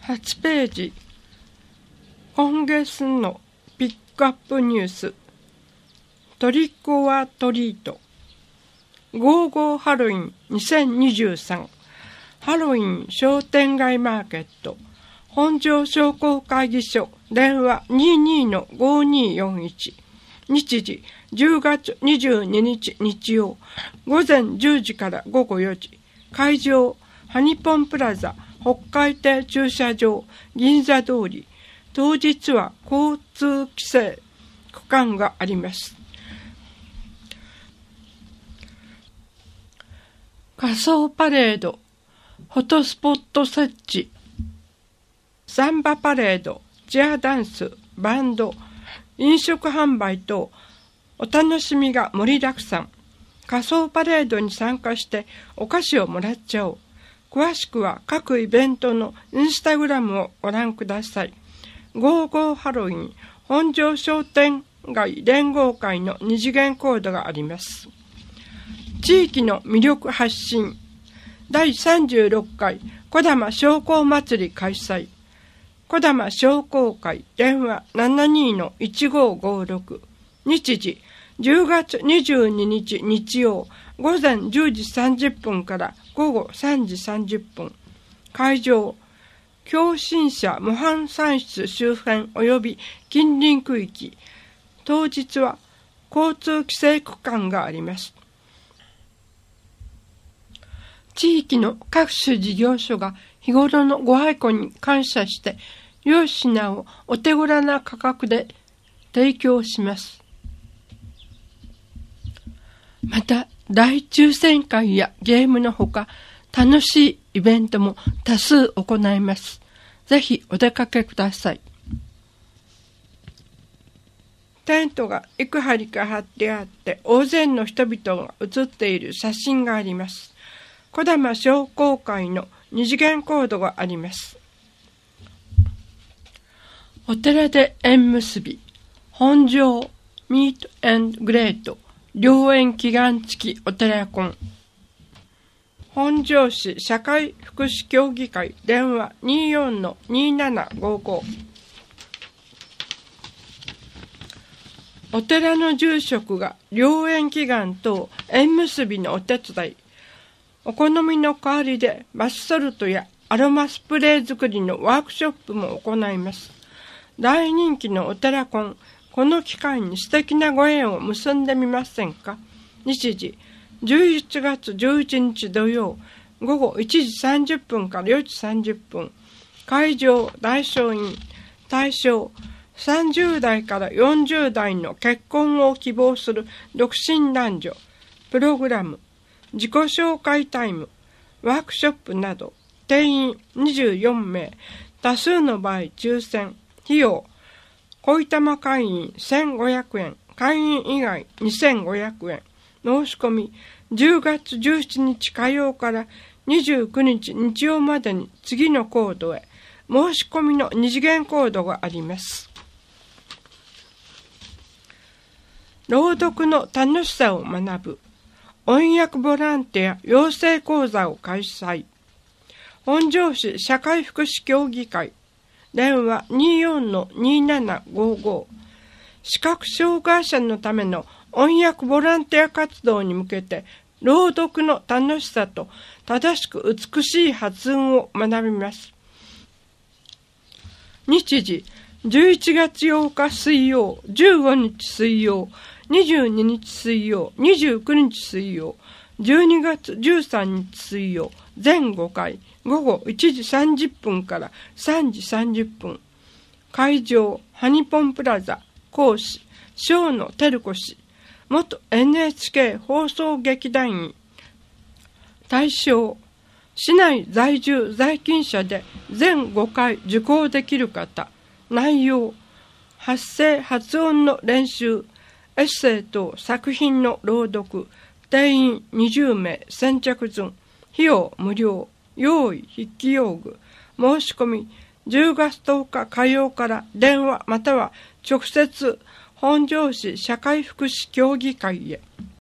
8ページ、今月のピックアップニュース、トリックオアトリート、55ハロウィン2023、ハロウィン商店街マーケット、本庄商工会議所、電話 22-5241、日時10月22日日曜、午前10時から午後4時、会場、ハニポンプラザ、北海亭駐車場、銀座通り、当日は交通規制区間があります。仮装パレード、フォトスポット設置、サンバパレード、チアダンス、バンド、飲食販売等、お楽しみが盛りだくさん。仮装パレードに参加してお菓子をもらっちゃおう。詳しくは各イベントのインスタグラムをご覧ください。55ハロウィン本庄商店街連合会の二次元コードがあります。地域の魅力発信第36回小玉商工祭り開催。小玉商工会電話 72-1556 日時10月22日日曜午前10時30分から午後3時30分。会場、共振者模範産出周辺及び近隣区域。当日は交通規制区間があります。地域の各種事業所が日頃のご愛顧に感謝して良い品をお手頃な価格で提供します。また大抽選会やゲームのほか楽しいイベントも多数行います。ぜひお出かけください。テントが幾張りか張ってあって大勢の人々が写っている写真があります。小玉商工会の二次元コードがあります。お寺で縁結び、本庄ミート&グレート良縁祈願付きお寺コン。本庄市社会福祉協議会電話 24-2755。お寺の住職が良縁祈願等縁結びのお手伝い、お好みの代わりでバスソルトやアロマスプレー作りのワークショップも行います。大人気のお寺コン、この機会に素敵なご縁を結んでみませんか。日時11月11日土曜午後1時30分から4時30分。会場大正院。対象30代から40代の結婚を希望する独身男女。プログラム、自己紹介タイム、ワークショップなど。定員24名。多数の場合抽選。費用小玉会員1500円、会員以外2500円。申し込み10月17日火曜から29日日曜までに次のコードへ。申し込みの二次元コードがあります。朗読の楽しさを学ぶ音訳ボランティア養成講座を開催。本庄市社会福祉協議会電話 24-2755。視覚障害者のための音訳ボランティア活動に向けて朗読の楽しさと正しく美しい発音を学びます。日時11月8日水曜、15日水曜、22日水曜、29日水曜、12月13日水曜、全5回、午後1時30分から3時30分。会場、ハニポンプラザ、講師、庄野照子氏、元 NHK 放送劇団員。対象、市内在住在勤者で全5回受講できる方。内容、発声発音の練習、エッセイ等作品の朗読。定員20名、先着順。費用無料。用意筆記用具。申し込み10月10日火曜から電話または直接本庄市社会福祉協議会へ。